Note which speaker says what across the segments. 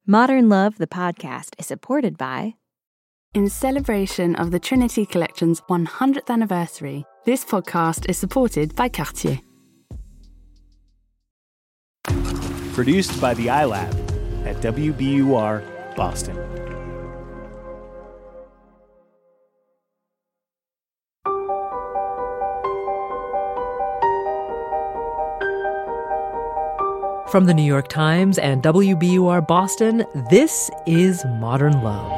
Speaker 1: Modern Love, the podcast, is supported by...
Speaker 2: In celebration of the Trinity Collection's 100th anniversary, this podcast is supported by Cartier.
Speaker 3: Produced by the iLab at WBUR, Boston.
Speaker 4: From the New York Times and WBUR Boston, this is Modern Love.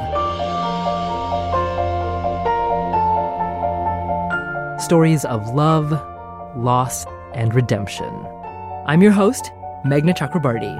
Speaker 4: Stories of love, loss, and redemption. I'm your host, Meghna Chakrabarty.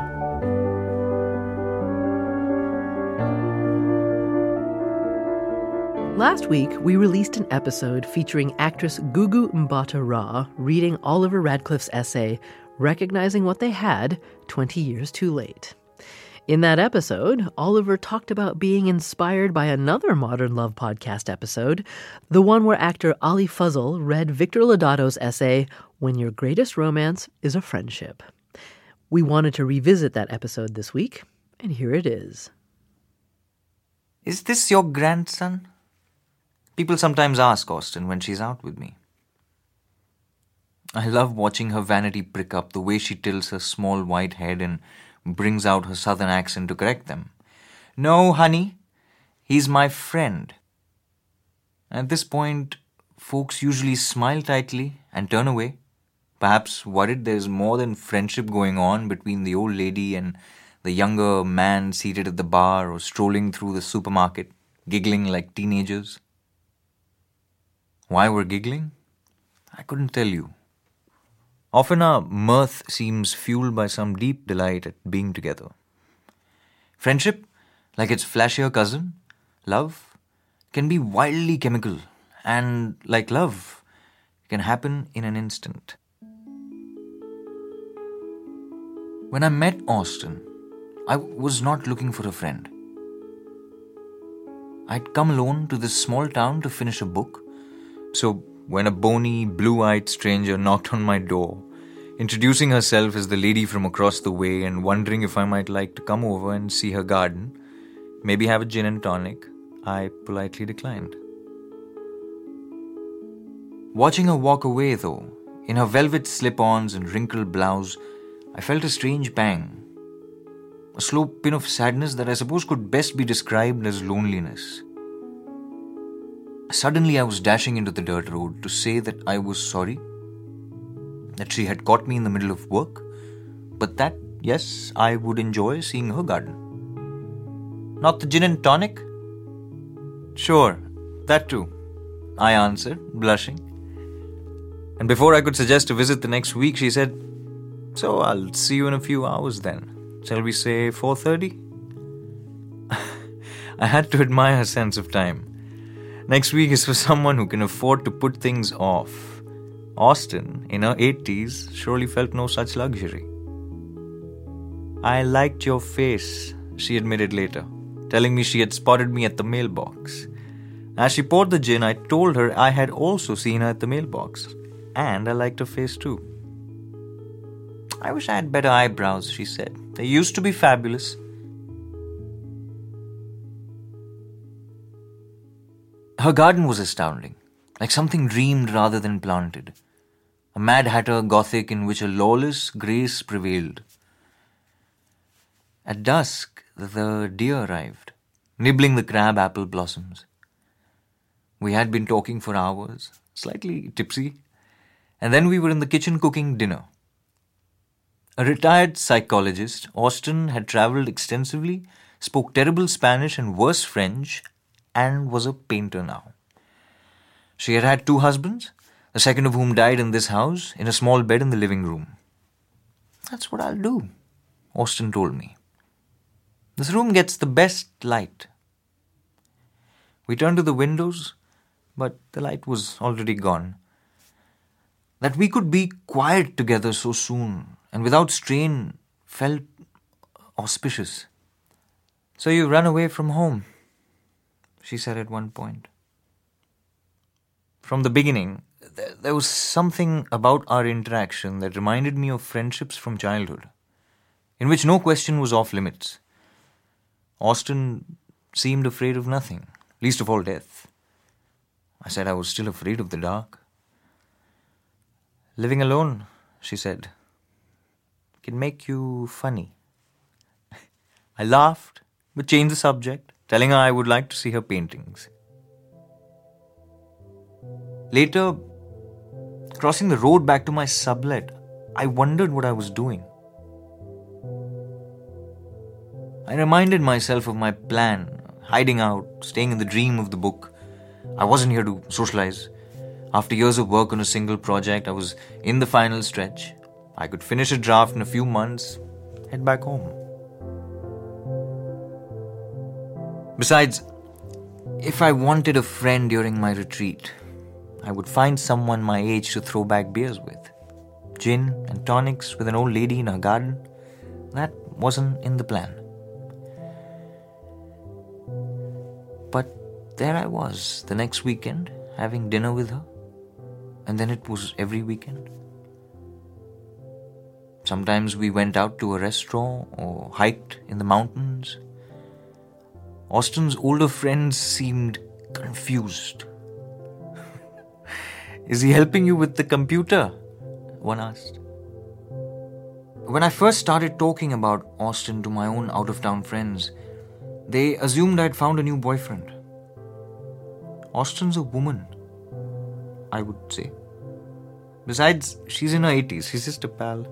Speaker 4: Last week, we released an episode featuring actress Gugu Mbatha-Raw reading Oliver Radcliffe's essay, Recognizing What They Had 20 Years Too Late. In that episode, Oliver talked about being inspired by another Modern Love podcast episode, the one where actor Ali Fuzzle read Victor Lodato's essay, When Your Greatest Romance is a Friendship. We wanted to revisit that episode this week, and here it is.
Speaker 5: Is this your grandson? People sometimes ask Austen when she's out with me. I love watching her vanity prick up, the way she tilts her small white head and brings out her southern accent to correct them. No, honey, he's my friend. At this point, folks usually smile tightly and turn away, perhaps worried there's more than friendship going on between the old lady and the younger man seated at the bar or strolling through the supermarket, giggling like teenagers. Why we're giggling? I couldn't tell you. Often our mirth seems fueled by some deep delight at being together. Friendship, like its flashier cousin, love, can be wildly chemical, and like love, can happen in an instant. When I met Austen, I was not looking for a friend. I'd come alone to this small town to finish a book, so when a bony, blue-eyed stranger knocked on my door, introducing herself as the lady from across the way and wondering if I might like to come over and see her garden, maybe have a gin and tonic, I politely declined. Watching her walk away, though, in her velvet slip-ons and wrinkled blouse, I felt a strange pang. A slow pin of sadness that I suppose could best be described as loneliness. Suddenly I was dashing into the dirt road to say that I was sorry, that she had caught me in the middle of work, but that, yes, I would enjoy seeing her garden. Not the gin and tonic? Sure, that too, I answered, blushing. And before I could suggest a visit the next week, she said, So I'll see you in a few hours then. Shall we say 4:30? I had to admire her sense of time. Next week is for someone who can afford to put things off. Austen, in her 80s, surely felt no such luxury. I liked your face, she admitted later, telling me she had spotted me at the mailbox. As she poured the gin, I told her I had also seen her at the mailbox, and I liked her face too. I wish I had better eyebrows, she said. They used to be fabulous. Her garden was astounding, like something dreamed rather than planted. A Mad Hatter Gothic in which a lawless grace prevailed. At dusk, the deer arrived, nibbling the crab apple blossoms. We had been talking for hours, slightly tipsy, and then we were in the kitchen cooking dinner. A retired psychologist, Austen had travelled extensively, spoke terrible Spanish and worse French, and was a painter now. She had had 2 husbands, the second of whom died in this house, in a small bed in the living room. That's what I'll do, Austen told me. This room gets the best light. We turned to the windows, but the light was already gone. That we could be quiet together so soon, and without strain, felt auspicious. So you run away from home, she said at one point. From the beginning, there was something about our interaction that reminded me of friendships from childhood, in which no question was off limits. Austin seemed afraid of nothing, least of all death. I said I was still afraid of the dark. Living alone, she said, can make you funny. I laughed, but changed the subject, telling her I would like to see her paintings. Later, crossing the road back to my sublet, I wondered what I was doing. I reminded myself of my plan, hiding out, staying in the dream of the book. I wasn't here to socialize. After years of work on a single project, I was in the final stretch. I could finish a draft in a few months, head back home. Besides, if I wanted a friend during my retreat, I would find someone my age to throw back beers with. Gin and tonics with an old lady in our garden, that wasn't in the plan. But there I was, the next weekend, having dinner with her. And then it was every weekend. Sometimes we went out to a restaurant or hiked in the mountains. Austin's older friends seemed confused. Is he helping you with the computer? One asked. When I first started talking about Austin to my own out-of-town friends, they assumed I'd found a new boyfriend. Austin's a woman, I would say. Besides, she's in her 80s. She's just a pal.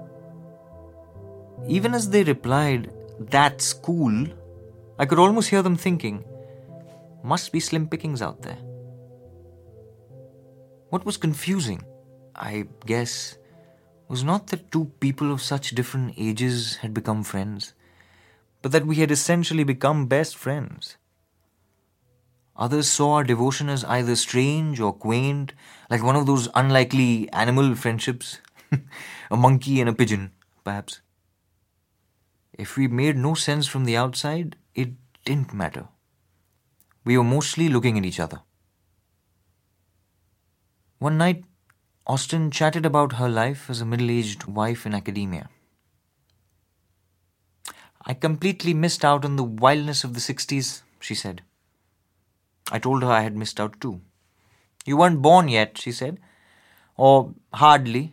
Speaker 5: Even as they replied, "That's cool," I could almost hear them thinking, must be slim pickings out there. What was confusing, I guess, was not that two people of such different ages had become friends, but that we had essentially become best friends. Others saw our devotion as either strange or quaint, like one of those unlikely animal friendships, a monkey and a pigeon, perhaps. If we made no sense from the outside, it didn't matter. We were mostly looking at each other. One night, Austin chatted about her life as a middle-aged wife in academia. "I completely missed out on the wildness of the 60s, she said. I told her I had missed out too. "You weren't born yet," she said. "Or hardly."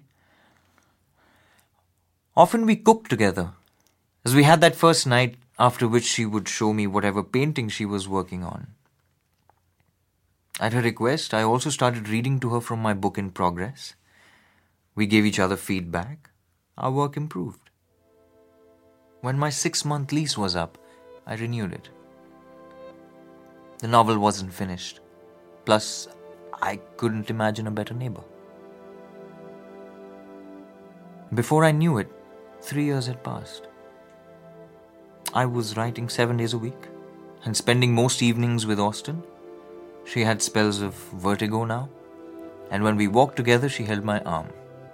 Speaker 5: Often we cooked together, as we had that first night, after which she would show me whatever painting she was working on. At her request, I also started reading to her from my book in progress. We gave each other feedback. Our work improved. When my 6-month lease was up, I renewed it. The novel wasn't finished. Plus, I couldn't imagine a better neighbor. Before I knew it, 3 years had passed. I was writing 7 days a week and spending most evenings with Austin. She had spells of vertigo now, and when we walked together, she held my arm.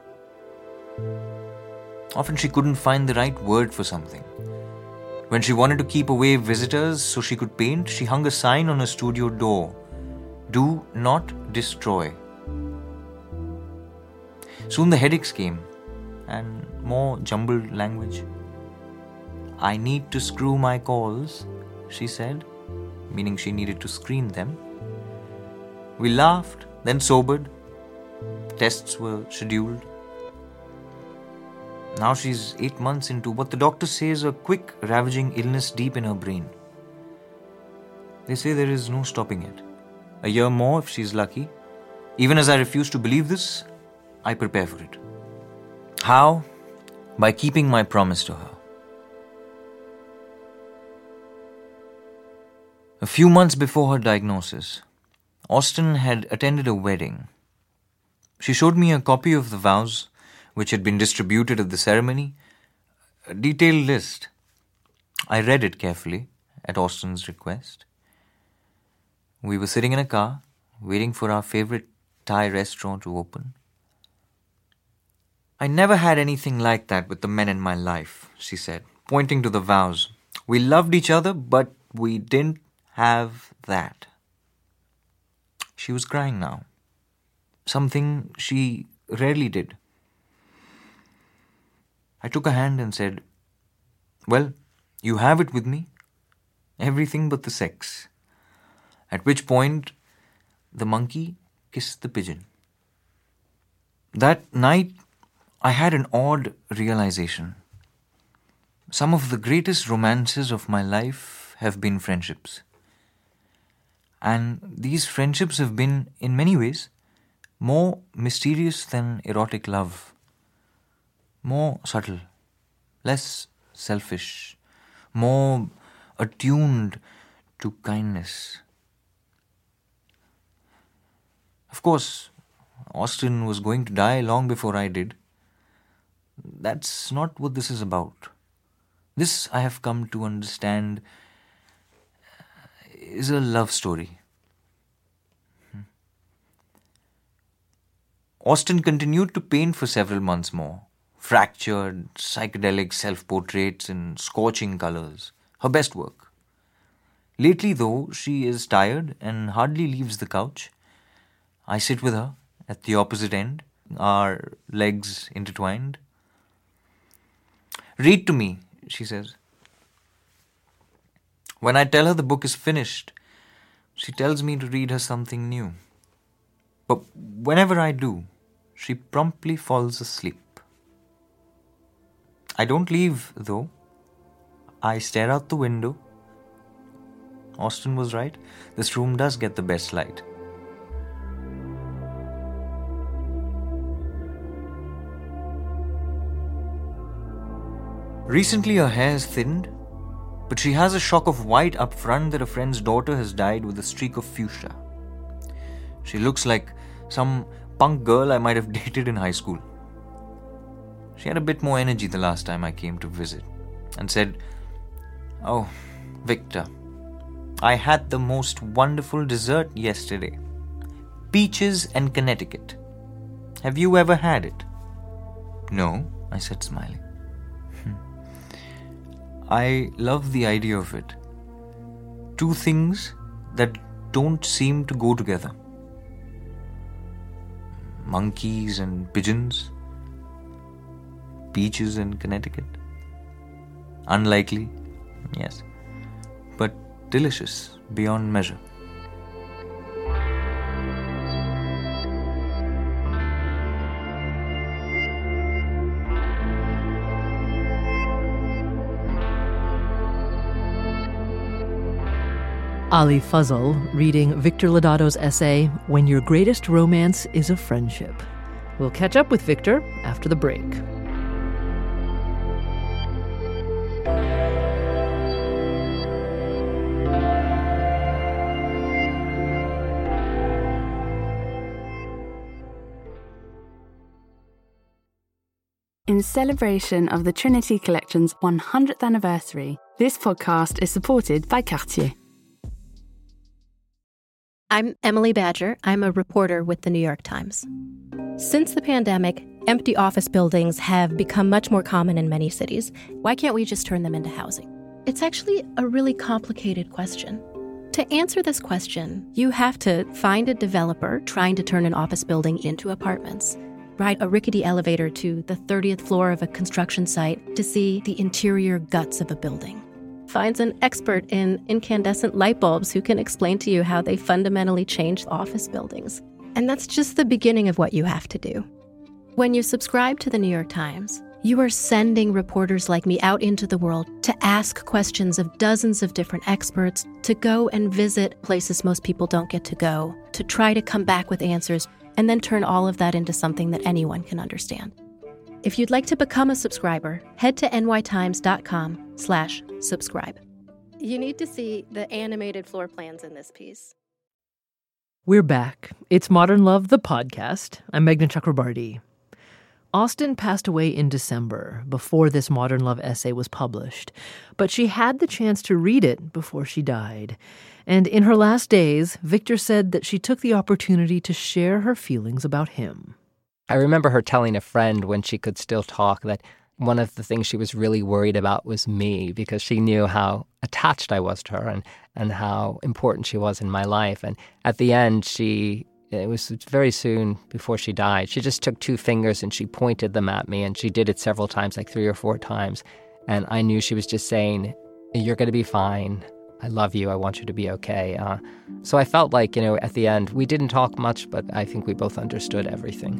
Speaker 5: Often she couldn't find the right word for something. When she wanted to keep away visitors so she could paint, she hung a sign on her studio door, "Do not destroy." Soon the headaches came, and more jumbled language. "I need to screw my calls," she said, meaning she needed to screen them. We laughed, then sobered. Tests were scheduled. Now she's 8 months into what the doctor says a quick, ravaging illness deep in her brain. They say there is no stopping it. A year more if she's lucky. Even as I refuse to believe this, I prepare for it. How? By keeping my promise to her. A few months before her diagnosis, Austin had attended a wedding. She showed me a copy of the vows, which had been distributed at the ceremony, a detailed list. I read it carefully, at Austin's request. We were sitting in a car, waiting for our favorite Thai restaurant to open. "I never had anything like that with the men in my life," she said, pointing to the vows. "We loved each other, but we didn't have that." She was crying now. Something she rarely did. I took her hand and said, "Well, you have it with me. everything but the sex. At which point, the monkey kissed the pigeon. That night, I had an odd realization. Some of the greatest romances of my life have been friendships. And these friendships have been, in many ways, more mysterious than erotic love. More subtle, less selfish, more attuned to kindness. Of course, Austen was going to die long before I did. That's not what this is about. This, I have come to understand, is a love story. Austen continued to paint for several months more. Fractured, psychedelic self-portraits in scorching colours. Her best work. Lately, though, she is tired and hardly leaves the couch. I sit with her at the opposite end, our legs intertwined. "Read to me," she says. When I tell her the book is finished, she tells me to read her something new. But whenever I do, she promptly falls asleep. I don't leave, though. I stare out the window. Austen was right. This room does get the best light. Recently her hair has thinned, but she has a shock of white up front that a friend's daughter has dyed with a streak of fuchsia. She looks like some punk girl I might have dated in high school. She had a bit more energy the last time I came to visit and said, "Oh, Victor, I had the most wonderful dessert yesterday. Peaches and Connecticut. Have you ever had it?" "No," I said, smiling. I love the idea of it. Two things that don't seem to go together. Monkeys and pigeons. Peaches and Connecticut. Unlikely, yes, but delicious beyond measure.
Speaker 4: Ali Fazl reading Victor Lodato's essay, When Your Greatest Romance is a Friendship. We'll catch up with Victor after the break.
Speaker 2: In celebration of the Trinity Collection's 100th anniversary, this podcast is supported by Cartier.
Speaker 6: I'm Emily Badger. I'm a reporter with the New York Times. Since the pandemic, empty office buildings have become much more common in many cities. Why can't we just turn them into housing? It's actually a really complicated question. To answer this question, you have to find a developer trying to turn an office building into apartments, ride a rickety elevator to the 30th floor of a construction site to see the interior guts of a building. Finds an expert in incandescent light bulbs who can explain to you how they fundamentally change office buildings. And that's just the beginning of what you have to do. When you subscribe to the New York Times, you are sending reporters like me out into the world to ask questions of dozens of different experts, to go and visit places most people don't get to go, to try to come back with answers, and then turn all of that into something that anyone can understand. If you'd like to become a subscriber, head to nytimes.com/subscribe. You need to see the animated floor plans in this piece.
Speaker 4: We're back. It's Modern Love, the podcast. I'm Meghna Chakrabarti. Austen passed away in December, before this Modern Love essay was published, but she had the chance to read it before she died. And in her last days, Victor said that she took the opportunity to share her feelings about him.
Speaker 7: I remember her telling a friend when she could still talk that one of the things she was really worried about was me, because she knew how attached I was to her and how important she was in my life. And at the end, it was very soon before she died, she just took two fingers and she pointed them at me, and she did it several times, like 3 or 4 times. And I knew she was just saying, "You're going to be fine. I love you. I want you to be okay. So I felt like, at the end, we didn't talk much, but I think we both understood everything.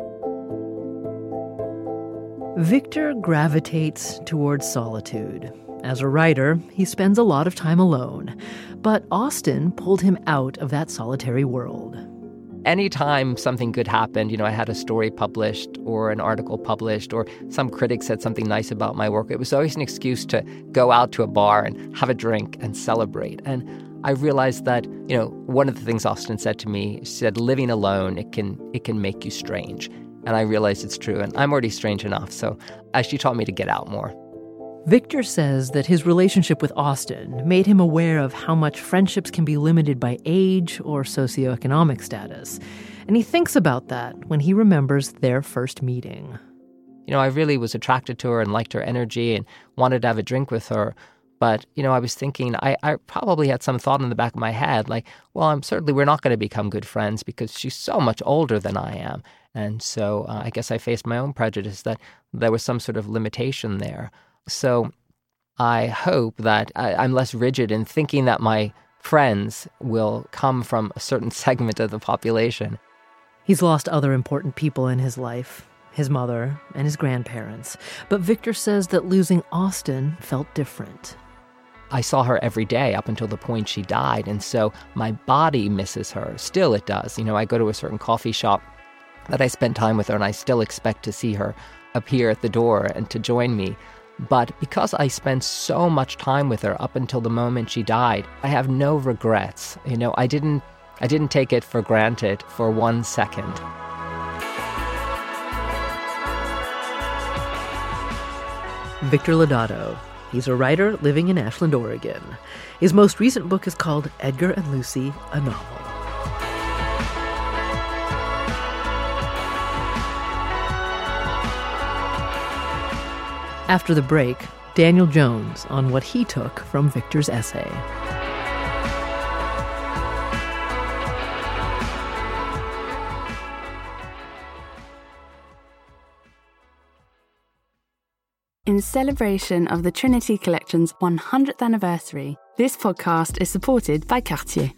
Speaker 4: Victor gravitates towards solitude. As a writer, he spends a lot of time alone, but Austen pulled him out of that solitary world.
Speaker 7: Anytime something good happened, I had a story published or an article published or some critic said something nice about my work, it was always an excuse to go out to a bar and have a drink and celebrate. And I realized that, one of the things Austen said to me, she said, living alone, it can make you strange. And I realized it's true, and I'm already strange enough, so she taught me to get out more.
Speaker 4: Victor says that his relationship with Austen made him aware of how much friendships can be limited by age or socioeconomic status. And he thinks about that when he remembers their first meeting.
Speaker 7: I really was attracted to her and liked her energy and wanted to have a drink with her. But, I was thinking, I probably had some thought in the back of my head, like, well, we're not going to become good friends because she's so much older than I am. And so I guess I faced my own prejudice that there was some sort of limitation there. So I hope that I'm less rigid in thinking that my friends will come from a certain segment of the population.
Speaker 4: He's lost other important people in his life, his mother and his grandparents. But Victor says that losing Austen felt different.
Speaker 7: I saw her every day up until the point she died, and so my body misses her. Still it does. I go to a certain coffee shop that I spent time with her, and I still expect to see her appear at the door and to join me. But because I spent so much time with her up until the moment she died, I have no regrets. I didn't take it for granted for 1 second.
Speaker 4: Victor Lodato. He's a writer living in Ashland, Oregon. His most recent book is called Edgar and Lucy, a Novel. After the break, Daniel Jones on what he took from Victor's essay.
Speaker 2: In celebration of the Trinity Collection's 100th anniversary, this podcast is supported by Cartier.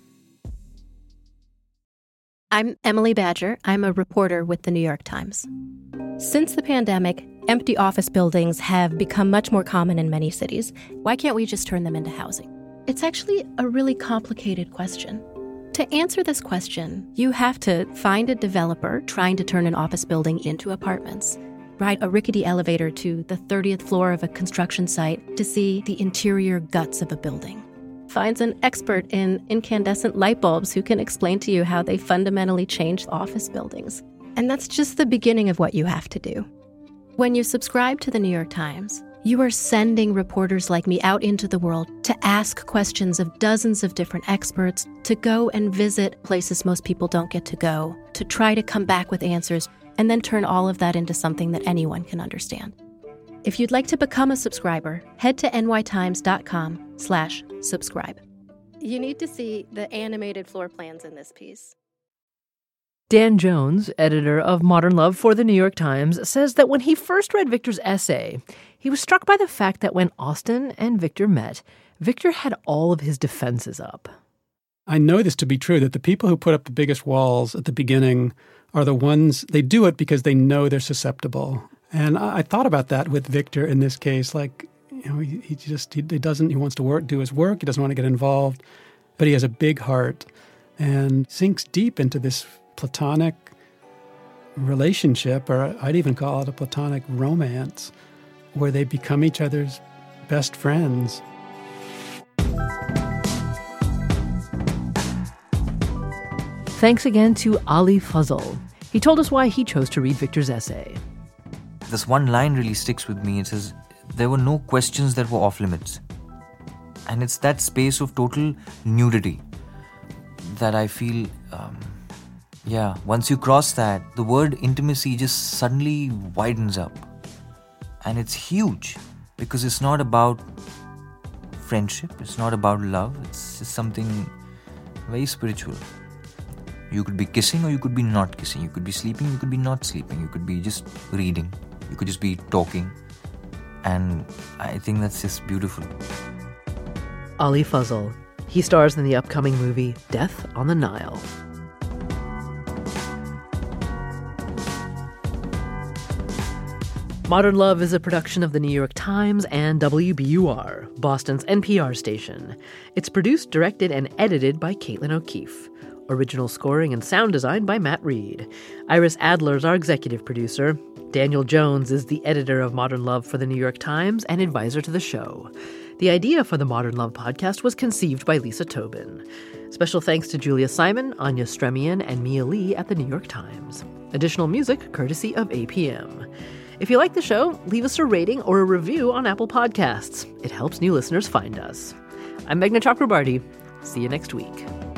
Speaker 6: I'm Emily Badger. I'm a reporter with the New York Times. Since the pandemic, empty office buildings have become much more common in many cities. Why can't we just turn them into housing? It's actually a really complicated question. To answer this question, you have to find a developer trying to turn an office building into apartments, ride a rickety elevator to the 30th floor of a construction site to see the interior guts of a building, finds an expert in incandescent light bulbs who can explain to you how they fundamentally change office buildings. And that's just the beginning of what you have to do. When you subscribe to the New York Times, you are sending reporters like me out into the world to ask questions of dozens of different experts, to go and visit places most people don't get to go, to try to come back with answers, and then turn all of that into something that anyone can understand. If you'd like to become a subscriber, head to nytimes.com/subscribe. You need to see the animated floor plans in this piece.
Speaker 4: Dan Jones, editor of Modern Love for the New York Times, says that when he first read Victor's essay, he was struck by the fact that when Austen and Victor met, Victor had all of his defenses up.
Speaker 8: I know this to be true, that the people who put up the biggest walls at the beginning are the ones, they do it because they know they're susceptible. And I thought about that with Victor in this case, like, he wants to do his work, he doesn't want to get involved, but he has a big heart and sinks deep into this platonic relationship, or I'd even call it a platonic romance, where they become each other's best friends.
Speaker 4: Thanks again to Ali Fazl. He told us why he chose to read Victor's essay.
Speaker 5: This one line really sticks with me. It says, there were no questions that were off limits. And it's that space of total nudity that I feel, once you cross that, the word intimacy just suddenly widens up. And it's huge, because it's not about friendship, it's not about love, it's just something very spiritual. You could be kissing or you could be not kissing. You could be sleeping, you could be not sleeping. You could be just reading. You could just be talking. And I think that's just beautiful.
Speaker 4: Ali Fazl. He stars in the upcoming movie Death on the Nile. Modern Love is a production of the New York Times and WBUR, Boston's NPR station. It's produced, directed, and edited by Caitlin O'Keefe. Original scoring and sound design by Matt Reed. Iris Adler is our executive producer. Daniel Jones is the editor of Modern Love for the New York Times and advisor to the show. The idea for the Modern Love podcast was conceived by Lisa Tobin. Special thanks to Julia Simon, Anya Stremian, and Mia Lee at the New York Times. Additional music courtesy of APM. If you like the show, leave us a rating or a review on Apple Podcasts. It helps new listeners find us. I'm Meghna Chakrabarty. See you next week.